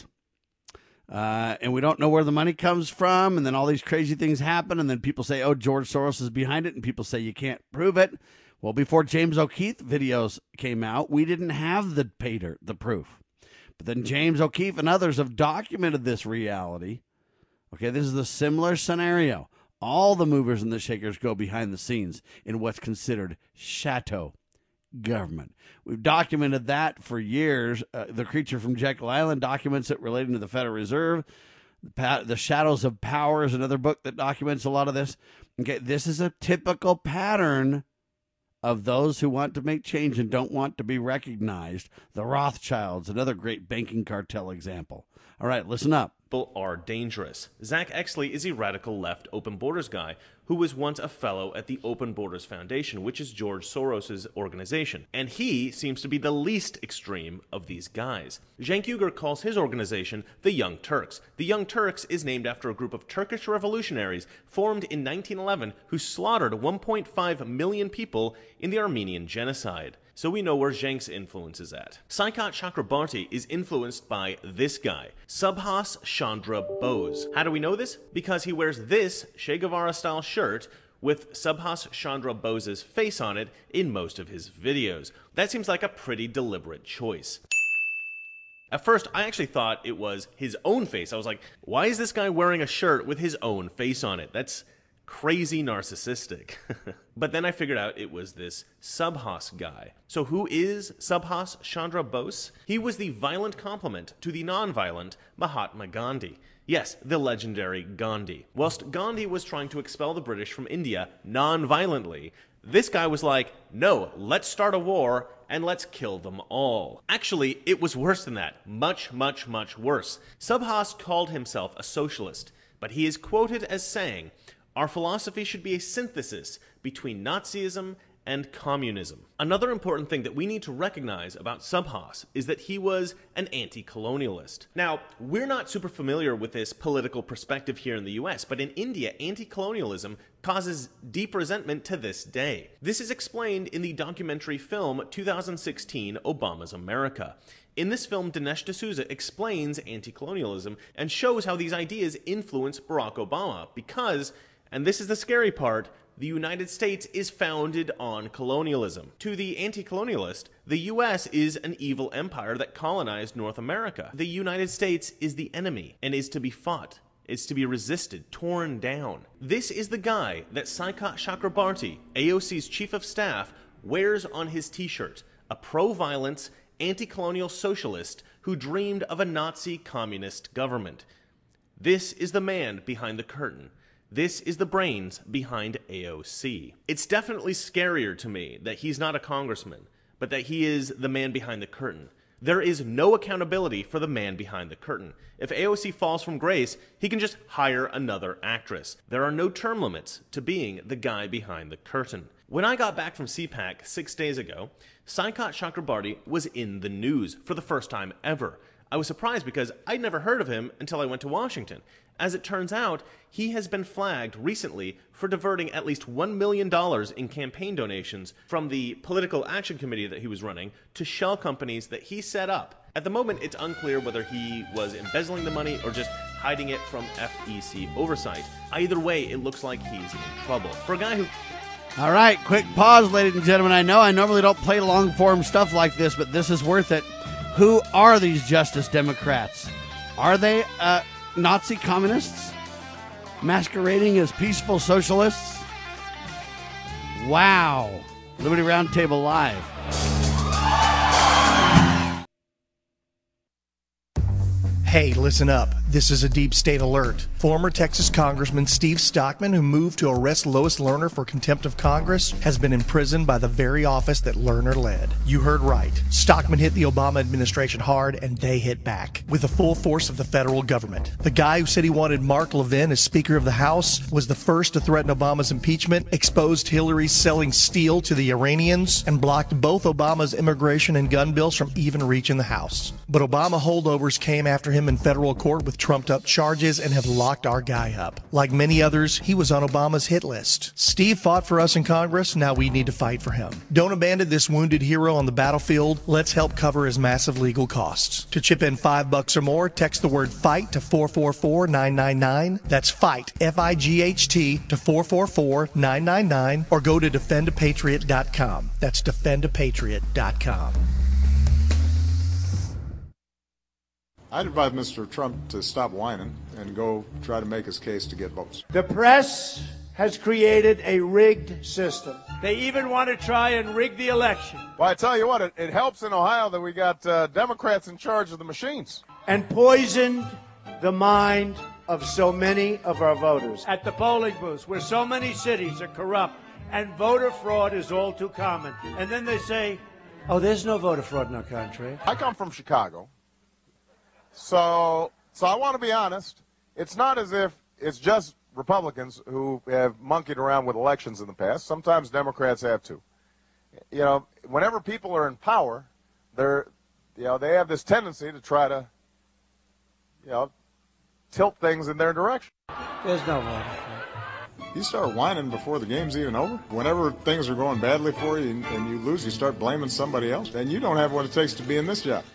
uh, and we don't know where the money comes from, and then all these crazy things happen, and then people say, oh, George Soros is behind it, and people say you can't prove it. Well, before James O'Keefe videos came out, we didn't have the pater, the proof. But then James O'Keefe and others have documented this reality. Okay, this is a similar scenario. All the movers and the shakers go behind the scenes in what's considered shadow government. We've documented that for years. Uh, the Creature from Jekyll Island documents it relating to the Federal Reserve. The, pa- the Shadows of Power is another book that documents a lot of this. Okay, this is a typical pattern of those who want to make change and don't want to be recognized. The Rothschilds, another great banking cartel example. All right, listen up. People are dangerous. Zach Exley is a radical left Open Borders guy who was once a fellow at the Open Borders Foundation, which is George Soros' organization. And he seems to be the least extreme of these guys. Cenk Uygur calls his organization the Young Turks. The Young Turks is named after a group of Turkish revolutionaries formed in nineteen eleven who slaughtered one point five million people in the Armenian genocide. So we know where Cenk's influence is at. Saikat Chakrabarti is influenced by this guy, Subhas Chandra Bose. How do we know this? Because he wears this Che Guevara-style shirt with Subhas Chandra Bose's face on it in most of his videos. That seems like a pretty deliberate choice. At first, I actually thought it was his own face. I was like, why is this guy wearing a shirt with his own face on it? That's crazy narcissistic. But then I figured out it was this Subhas guy. So who is Subhas Chandra Bose? He was the violent complement to the non-violent Mahatma Gandhi. Yes, the legendary Gandhi. Whilst Gandhi was trying to expel the British from India non-violently, this guy was like, no, let's start a war and let's kill them all. Actually, it was worse than that. Much, much, much worse. Subhas called himself a socialist, but he is quoted as saying, our philosophy should be a synthesis between Nazism and communism. Another important thing that we need to recognize about Subhas is that he was an anti-colonialist. Now, we're not super familiar with this political perspective here in the U S, but in India, anti-colonialism causes deep resentment to this day. This is explained in the documentary film two thousand sixteen, Obama's America. In this film, Dinesh D'Souza explains anti-colonialism and shows how these ideas influence Barack Obama because, and this is the scary part, the United States is founded on colonialism. To the anti-colonialist, the U S is an evil empire that colonized North America. The United States is the enemy and is to be fought. It's to be resisted, torn down. This is the guy that Saikat Chakrabarti, A O C's chief of staff, wears on his t-shirt, a pro-violence, anti-colonial socialist who dreamed of a Nazi communist government. This is the man behind the curtain. This is the brains behind A O C. It's definitely scarier to me that he's not a congressman, but that he is the man behind the curtain. There is no accountability for the man behind the curtain. If A O C falls from grace, he can just hire another actress. There are no term limits to being the guy behind the curtain. When I got back from C PAC six days ago, Saikat Chakrabarti was in the news for the first time ever. I was surprised because I'd never heard of him until I went to Washington. As it turns out, he has been flagged recently for diverting at least one million dollars in campaign donations from the political action committee that he was running to shell companies that he set up. At the moment, it's unclear whether he was embezzling the money or just hiding it from F E C oversight. Either way, it looks like he's in trouble. For a guy who... All right, quick pause, ladies and gentlemen. I know I normally don't play long-form stuff like this, but this is worth it. Who are these Justice Democrats? Are they uh, Nazi communists masquerading as peaceful socialists? Wow. Liberty Roundtable Live. Hey, listen up. This is a deep state alert. Former Texas Congressman Steve Stockman, who moved to arrest Lois Lerner for contempt of Congress, has been imprisoned by the very office that Lerner led. You heard right. Stockman hit the Obama administration hard, and they hit back with the full force of the federal government. The guy who said he wanted Mark Levin as Speaker of the House was the first to threaten Obama's impeachment, exposed Hillary's selling steel to the Iranians, and blocked both Obama's immigration and gun bills from even reaching the House. But Obama holdovers came after him him in federal court with trumped-up charges and have locked our guy up. Like many others, he was on Obama's hit list. Steve fought for us in Congress. Now we need to fight for him. Don't abandon this wounded hero on the battlefield. Let's help cover his massive legal costs. To chip in five bucks or more, text the word FIGHT to four four four nine nine nine. That's FIGHT, F I G H T, to four four four nine nine nine, or go to defend a patriot dot com. That's defend a patriot dot com. I'd advise Mister Trump to stop whining and go try to make his case to get votes. The press has created a rigged system. They even want to try and rig the election. Well, I tell you what, it, it helps in Ohio that we got uh, Democrats in charge of the machines. And poisoned the mind of so many of our voters. At the polling booths, where so many cities are corrupt and voter fraud is all too common. And then they say, oh, there's no voter fraud in our country. I come from Chicago. So, so I want to be honest. It's not as if it's just Republicans who have monkeyed around with elections in the past. Sometimes Democrats have too. You know, whenever people are in power, they're, you know, they have this tendency to try to, you know, tilt things in their direction. There's no voter fraud. You start whining before the game's even over. Whenever things are going badly for you and, and you lose, you start blaming somebody else. And you don't have what it takes to be in this job.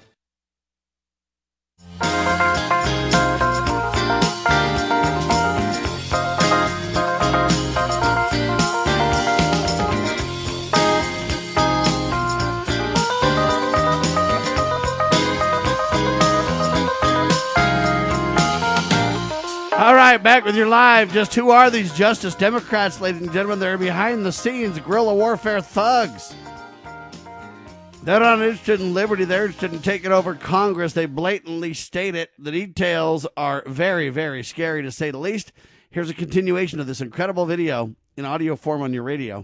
All right, back with your live. Just who are these Justice Democrats, ladies and gentlemen? They're behind-the-scenes guerrilla warfare thugs. They're not interested in liberty. They're interested in taking over Congress. They blatantly state it. The details are very, very scary, to say the least. Here's a continuation of this incredible video in audio form on your radio.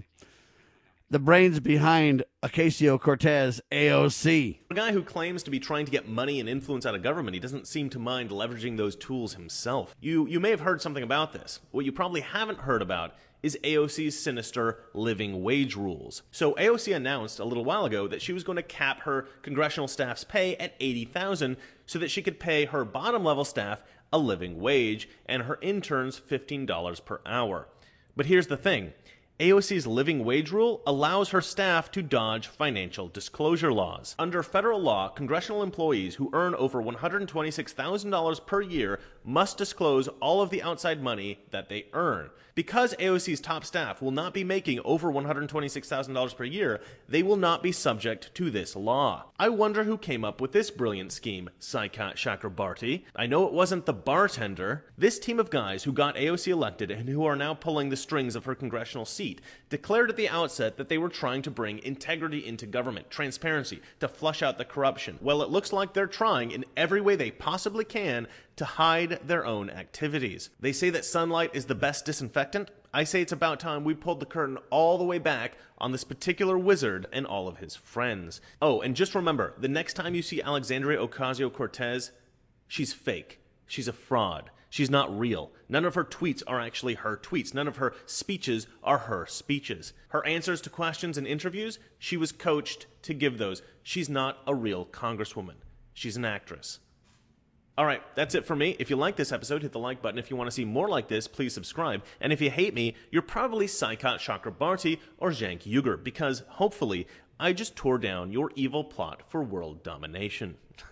The brains behind Ocasio-Cortez, A O C. A guy who claims to be trying to get money and influence out of government, he doesn't seem to mind leveraging those tools himself. You, you may have heard something about this. What you probably haven't heard about is A O C's sinister living wage rules. So A O C announced a little while ago that she was going to cap her congressional staff's pay at eighty thousand dollars so that she could pay her bottom level staff a living wage and her interns fifteen dollars per hour. But here's the thing. A O C's living wage rule allows her staff to dodge financial disclosure laws. Under federal law, congressional employees who earn over one hundred twenty-six thousand dollars per year must disclose all of the outside money that they earn. Because A O C's top staff will not be making over one hundred twenty-six thousand dollars per year, they will not be subject to this law. I wonder who came up with this brilliant scheme, Saikat Chakrabarti. I know it wasn't the bartender. This team of guys who got A O C elected and who are now pulling the strings of her congressional seat declared at the outset that they were trying to bring integrity into government, transparency, to flush out the corruption. Well, it looks like they're trying in every way they possibly can to hide their own activities. They say that sunlight is the best disinfectant. I say it's about time we pulled the curtain all the way back on this particular wizard and all of his friends. Oh, and just remember, the next time you see Alexandria Ocasio-Cortez, she's fake. She's a fraud. She's not real. None of her tweets are actually her tweets. None of her speeches are her speeches. Her answers to questions and interviews, she was coached to give those. She's not a real congresswoman. She's an actress. All right, that's it for me. If you like this episode, hit the like button. If you want to see more like this, please subscribe. And if you hate me, you're probably Saikat Chakrabarti or Cenk Uygur, because hopefully I just tore down your evil plot for world domination.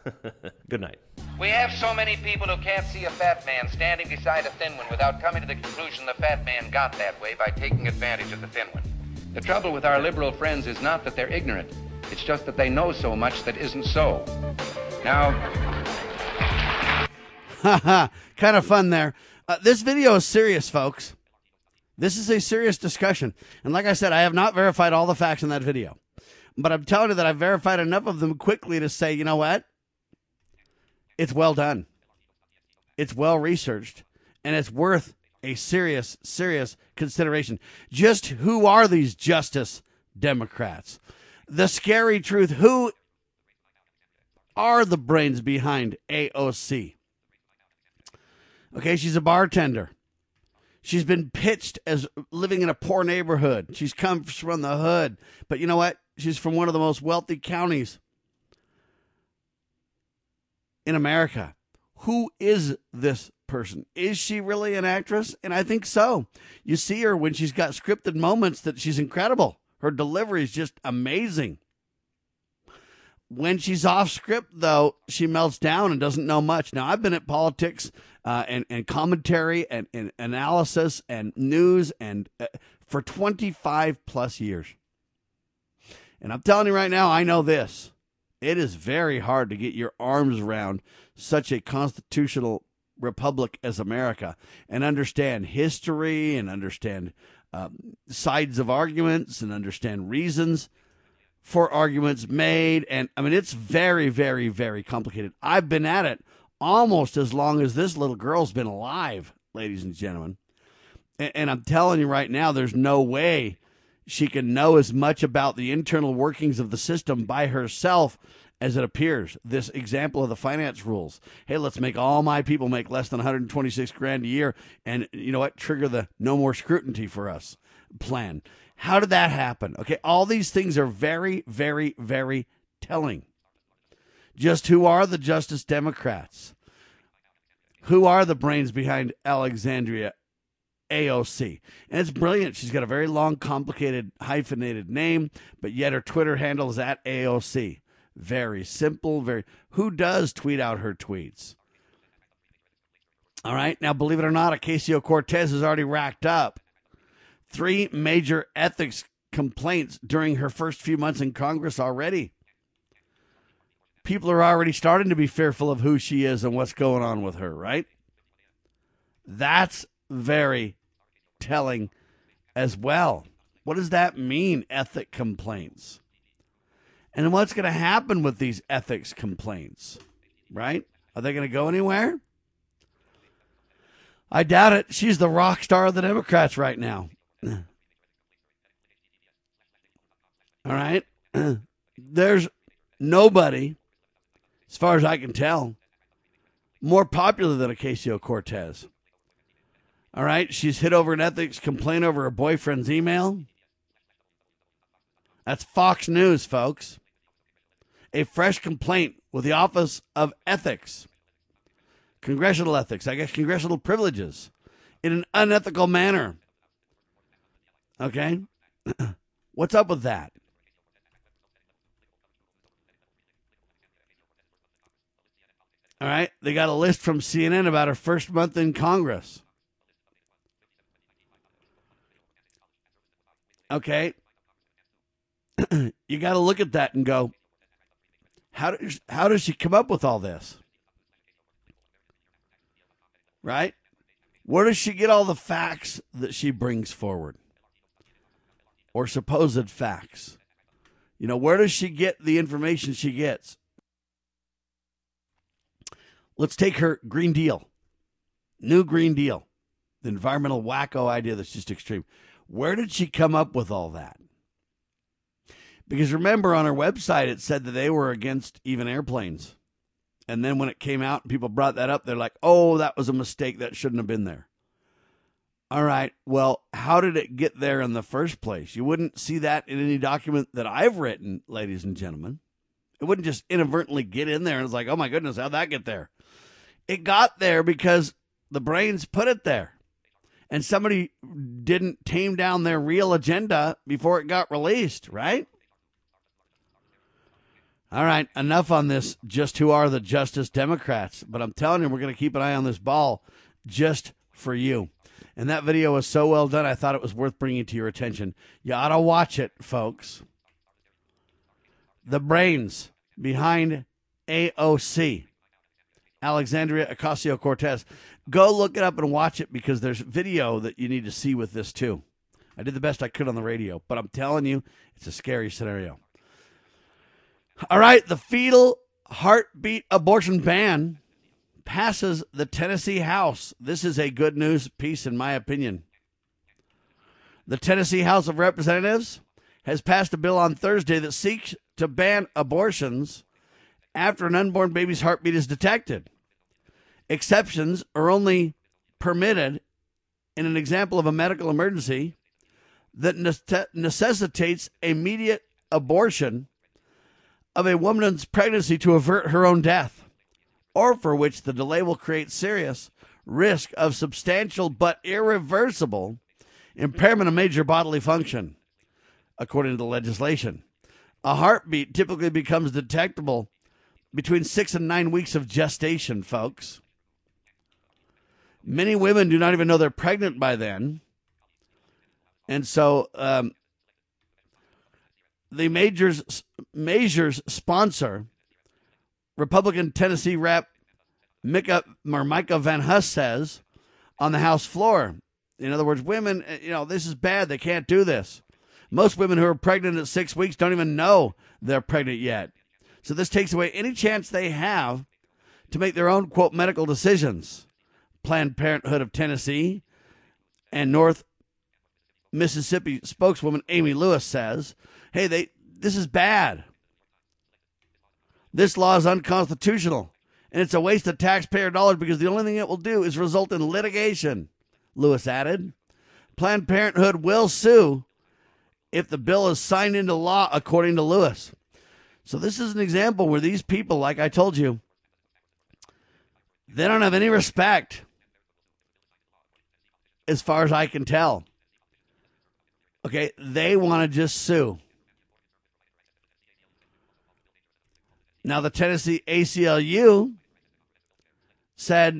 Good night. We have so many people who can't see a fat man standing beside a thin one without coming to the conclusion the fat man got that way by taking advantage of the thin one. The trouble with our liberal friends is not that they're ignorant. It's just that they know so much that isn't so. Now... Kind of fun there. Uh, this video is serious, folks. This is a serious discussion. And like I said, I have not verified all the facts in that video. But I'm telling you that I've verified enough of them quickly to say, you know what? It's well done. It's well researched. And it's worth a serious, serious consideration. Just who are these Justice Democrats? The scary truth, who are the brains behind A O C? Okay, she's a bartender. She's been pitched as living in a poor neighborhood. She's come from the hood. But you know what? She's from one of the most wealthy counties in America. who is this person? Is she really an actress? And I think so. You see her when she's got scripted moments that she's incredible. Her delivery is just amazing. When she's off script, though, she melts down and doesn't know much. Now, I've been at politics uh, and, and commentary and, and analysis and news and uh, for twenty-five plus years. And I'm telling you right now, I know this. It is very hard to get your arms around such a constitutional republic as America and understand history and understand um, sides of arguments and understand reasons for arguments made. And I mean, it's very, very, very complicated. I've been at it almost as long as this little girl's been alive, ladies and gentlemen. And, and I'm telling you right now, there's no way she can know as much about the internal workings of the system by herself as it appears. This example of the finance rules. Hey, let's make all my people make less than one hundred twenty-six grand a year. And you know what? Trigger the no more scrutiny for us plan. How did that happen? Okay, all these things are very, very, very telling. Just who are the Justice Democrats? Who are the brains behind Alexandria A O C? And it's brilliant. She's got a very long, complicated, hyphenated name, but yet her Twitter handle is at A O C. Very simple, very... Who does tweet out her tweets? All right, now believe it or not, Ocasio-Cortez has already racked up three major ethics complaints during her first few months in Congress already. People are already starting to be fearful of who she is and what's going on with her, right? That's very telling as well. What does that mean, ethic complaints? And what's going to happen with these ethics complaints, right? Are they going to go anywhere? I doubt it. She's the rock star of the Democrats right now. All right? There's nobody, as far as I can tell, more popular than Ocasio-Cortez. All right? She's hit over an ethics complaint over her boyfriend's email. That's Fox News, folks. A fresh complaint with the Office of Ethics, Congressional Ethics, I guess congressional privileges, in an unethical manner. Okay? What's up with that? All right? They got a list from C N N about her first month in Congress. Okay? You got to look at that and go, how does, how does she come up with all this? Right? Where does she get all the facts that she brings forward? Or supposed facts? You know, where does she get the information she gets? Let's take her Green Deal. New Green Deal. The environmental wacko idea that's just extreme. Where did she come up with all that? Because remember, on her website, it said that they were against even airplanes. And then when it came out and people brought that up, they're like, oh, that was a mistake. That shouldn't have been there. All right. Well, how did it get there in the first place? You wouldn't see that in any document that I've written, ladies and gentlemen. It wouldn't just inadvertently get in there and it's like, oh, my goodness, how'd that get there? It got there because the brains put it there. And somebody didn't tame down their real agenda before it got released, right? All right, enough on this. Just who are the Justice Democrats? But I'm telling you, we're going to keep an eye on this ball just for you. And that video was so well done, I thought it was worth bringing to your attention. You ought to watch it, folks. The brains behind A O C, Alexandria Ocasio-Cortez. Go look it up and watch it because there's video that you need to see with this too. I did the best I could on the radio, but I'm telling you, it's a scary scenario. All right, the fetal heartbeat abortion ban passes the Tennessee House. This is a good news piece, in my opinion. The Tennessee House of Representatives has passed a bill on Thursday that seeks to ban abortions after an unborn baby's heartbeat is detected. Exceptions are only permitted in an example of a medical emergency that ne- necessitates immediate abortion of a woman's pregnancy to avert her own death, or for which the delay will create serious risk of substantial but irreversible impairment of major bodily function, according to the legislation. A heartbeat typically becomes detectable between six and nine weeks of gestation, folks. Many women do not even know they're pregnant by then. And so um, the measures, measures sponsor, Republican Tennessee Rep Micah, Micah Van Huss says on the House floor. In other words, women, you know, this is bad. They can't do this. Most women who are pregnant at six weeks don't even know they're pregnant yet. So this takes away any chance they have to make their own, quote, medical decisions. Planned Parenthood of Tennessee and North Mississippi spokeswoman Amy Lewis says, hey, they this is bad. This law is unconstitutional, and it's a waste of taxpayer dollars because the only thing it will do is result in litigation, Lewis added. Planned Parenthood will sue if the bill is signed into law, according to Lewis. So this is an example where these people, like I told you, they don't have any respect, as far as I can tell. Okay, they want to just sue. Now, the Tennessee A C L U said,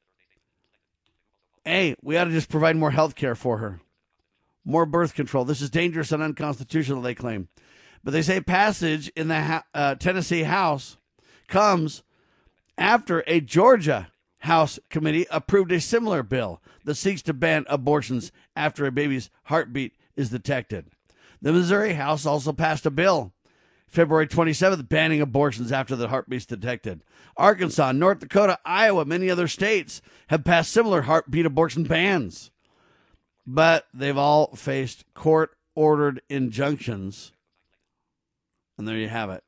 hey, we ought to just provide more health care for her. More birth control. This is dangerous and unconstitutional, they claim. But they say passage in the uh, Tennessee House comes after a Georgia House committee approved a similar bill that seeks to ban abortions after a baby's heartbeat is detected. The Missouri House also passed a bill February twenty-seventh banning abortions after the heartbeat's detected. Arkansas, North Dakota, Iowa, many other states have passed similar heartbeat abortion bans. But they've all faced court-ordered injunctions. And there you have it.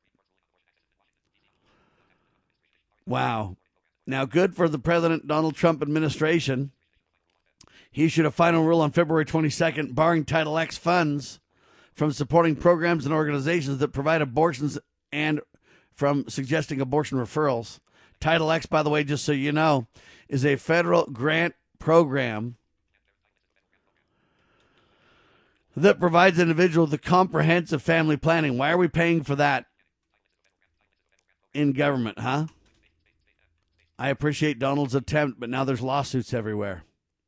Wow. Now, good for the President Donald Trump administration. He issued a final rule on February twenty-second, barring Title X funds from supporting programs and organizations that provide abortions and from suggesting abortion referrals. Title X, by the way, just so you know, is a federal grant program that provides individuals with comprehensive family planning. Why are we paying for that in government, huh? I appreciate Donald's attempt, but now there's lawsuits everywhere.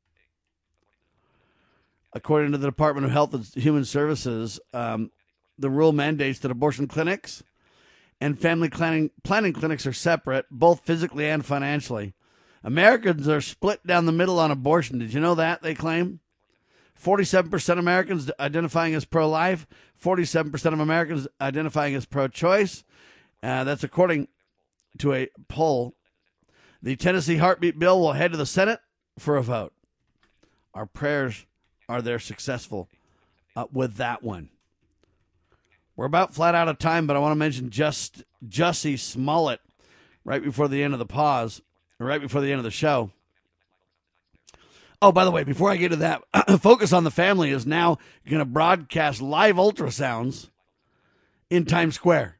According to the Department of Health and Human Services, um, the rule mandates that abortion clinics and family planning, planning clinics are separate, both physically and financially. Americans are split down the middle on abortion. Did you know that, they claim? forty-seven percent Americans identifying as pro-life, forty-seven percent of Americans identifying as pro-choice. Uh, that's according to a poll. The Tennessee heartbeat bill will head to the Senate for a vote. Our prayers are there successful uh, with that one. We're about flat out of time, but I want to mention just Jussie Smollett right before the end of the pause, or right before the end of the show. Oh, by the way, before I get to that, Focus on the Family is now going to broadcast live ultrasounds in Times Square.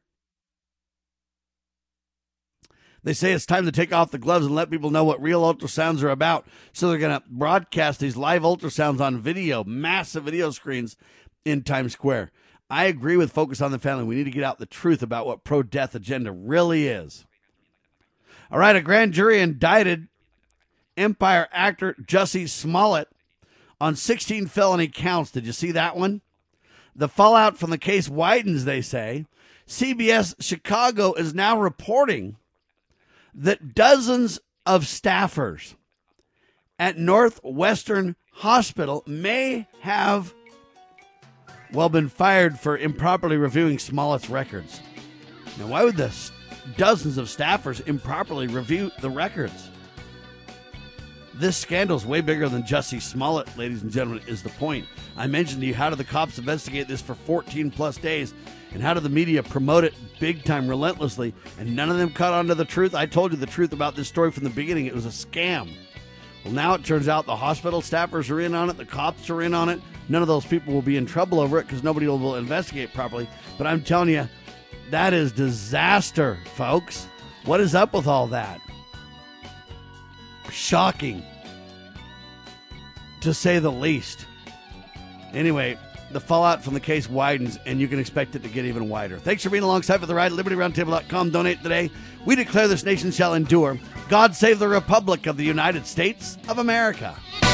They say it's time to take off the gloves and let people know what real ultrasounds are about. So they're going to broadcast these live ultrasounds on video, massive video screens in Times Square. I agree with Focus on the Family. We need to get out the truth about what pro-death agenda really is. All right, a grand jury indicted Empire actor Jussie Smollett on sixteen felony counts. Did you see that one? The fallout from the case widens, they say. C B S Chicago is now reporting that dozens of staffers at Northwestern Hospital may have, well, been fired for improperly reviewing Smollett's records. Now, why would the dozens of staffers improperly review the records? This scandal is way bigger than Jussie Smollett, ladies and gentlemen, is the point. I mentioned to you, how did the cops investigate this for fourteen plus days? And how did the media promote it big time, relentlessly? And none of them caught on to the truth. I told you the truth about this story from the beginning. It was a scam. Well, now it turns out the hospital staffers are in on it. The cops are in on it. None of those people will be in trouble over it because nobody will, will investigate properly. But I'm telling you, that is disaster, folks. What is up with all that? Shocking, to say the least. Anyway, the fallout from the case widens, and you can expect it to get even wider. Thanks for being alongside for the ride. Liberty Roundtable dot com. Donate today. We declare this nation shall endure. God save the Republic of the United States of America.